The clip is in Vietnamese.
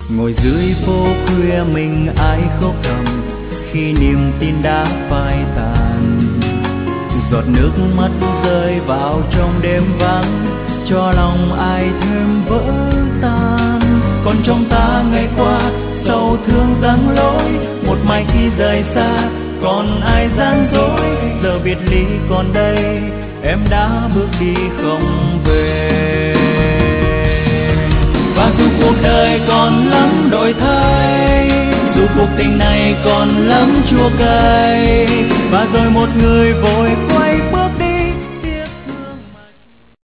Ngồi dưới phố khuya mình ai khóc thầm khi niềm tin đã phai tàn. Giọt nước mắt rơi vào trong đêm vắng, cho lòng ai thêm vỡ tan. Còn trong ta ngày qua sầu thương giăng lối, một mai khi rời xa còn ai gian dối. Giờ biệt ly còn đây em đã bước đi không về. Và dù cuộc đời còn lắm đổi thay, dù cuộc tình này còn lắm chua cay, và rồi một người vội quay bước đi